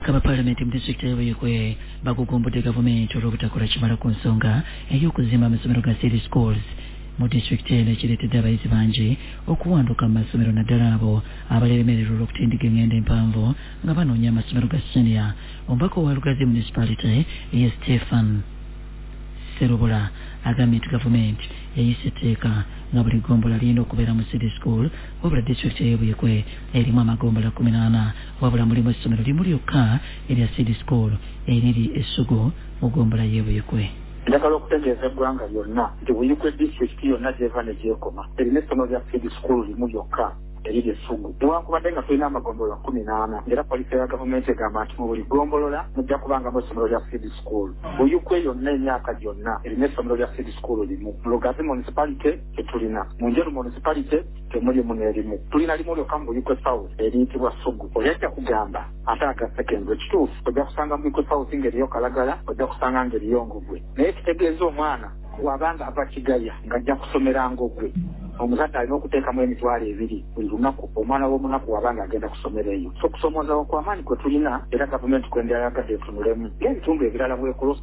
Kaba Parliament mu district y'Ebuyikwe bagugumbudde gavumenti olw'obutakola kimala ku nsonga ey'okuzimba amasomero ga city schools mu district eno ekireetedde abayizi bangi okuwanduka mu masomero naddala abo abalemererwa olw'okutindiga engendo empanvu nga banoonya amasomero ga senior. Omubaka owa Lugazi municipality ye Stephen Serubula agambye nti gavumenti yayise etteeka nga buli gombola lirina okubeera mu city school wabula district y'Ebuyikwe erimu amagombola 14 wabula mulimu essomero limu lyokka erya city school eriri Essugu mu gombola y'Ebuyikwe. Njagala okutegeeza eggwanga lyonna nti Buyikwe district yonna gy'eva ne gyekoma erina essomero lya city school limu lyokka eriri Essugu. Newankubadde nga tulina amagombola 14 era polisi ya gavumenti egamba nti mu buli gombolola mujja kubangamu essomero lya city school. Buyikwe yonna emyaka gyonna erina essomero lya city school limu. Mu Lugazi municipality tetulina, mu Njeru municipality temulimu n'erimu. Tulina limu lyokka mu Buyikwe South eriyitibwa Ssugu. Oyajja kugamba ate aga secondary ekituufu ojja kusanga mu Buyikwe South ng'eriyo Kalagala, ojja kusanga ng'eriyo Ngogwe. Naye kitegeeza omwana wabanga ava Kigaya ng'ajja kusomera Ngogwe, omuzadde alina okuteekamu emitwalo 2 buli lunaku omwana w'omunaku wabanga agenda kusomera eyo. So kusomooza okw'amaanyi kwe tulina era gavumenti kwendera yagadde etunulemu ng'ebitundu ebirala bwekolosi.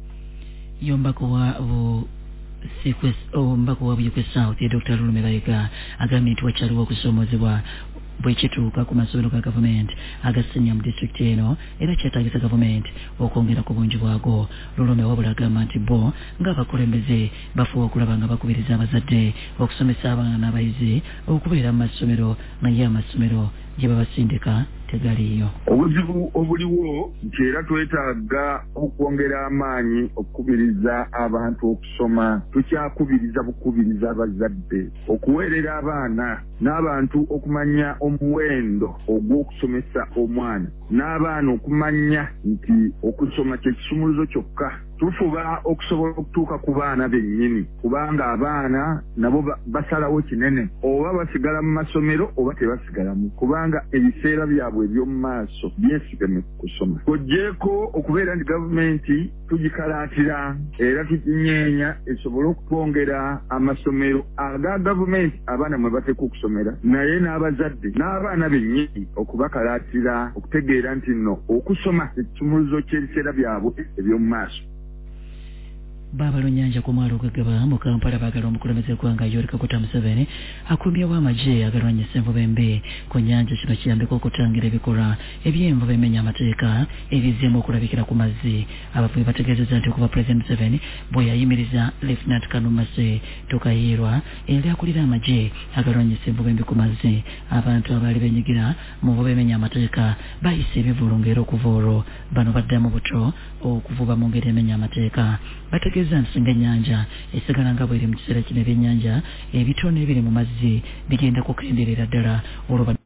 Omubaka wa Buyikwe South ye Dr. Lulume Bayiga agambye nti wakyaliwo okusomoozebwa bwekituuka ku masomero ga gavumenti agasinnya mu district eno era kyetaagisa gavumenti okwongera ku bungi bwago. Lulume wabula agamba nti bo ng'abakulembeze bafuba okulaba nga bakubiriza abazadde okusomesa abaana n'abayizi okubeera mu masomero naye amasomero gye babasindika tegaliyo. Obuzibu obuliwo nti era twetaaga okwongera amaanyi okukubiriza abantu okusoma. Tukyakubiriza bukubiriza abazadde okuweerera abaana n'abantu okumanya omuwendo ogw'okusomesa omwana n'abaana okumanya nti okusoma kye kisumuluzo kyokka. Tufuba okusobola okutuuka ku baana bennyini kubanga abaana nabo basalawo kinene oba basigala mu masomero oba tebasigalamu kubanga ebiseera byabwe eby'omu maaso byesigame ku kusoma. Tuggyeeko okubeera nti gavumenti tugikalaatira era tuginyeenya esobole okutwongera amasomero aga gavumenti abaana mwe bateeka okusomera naye n'abazadde n'abaana bennyini okubakalaatira okutegeera nti nno okusoma ekisumuluzo ky'ebiseera byabwe eby'omu maaso. Baba Lunyanja ku mwalo gw'Egaba mu Kampala baagala omukulembeze gw'eggwanga Yoweri Kaguta Museveni akumbyewo amagye agalwanyisa envuba embi ku nnyanja. Kino kiyambeko okutangira ebikolwa eby'envuba emenya amateeka ebizzeemu okulabikira ku mazzi. Abavubi bategeezezza nti okuva Pulezidenti Museveni bwe yayimiriza Lieutenant Kanumase Tokayirwa era akulira amagye agalwanyisa envuba embi ku mazzi, abantu abaali benyigira mu nvuba emenya amateeka bayise ebivulu ng'era okuva olwo bano baddamu buto okuvuba mu ngeri emenya amateeka. Bategeeza nti singa ennyanja esigala nga bw'eri mu kiseera kino ebyennyanja ebitono ebiri mu mazzi bigenda kukendeerera ddala olwo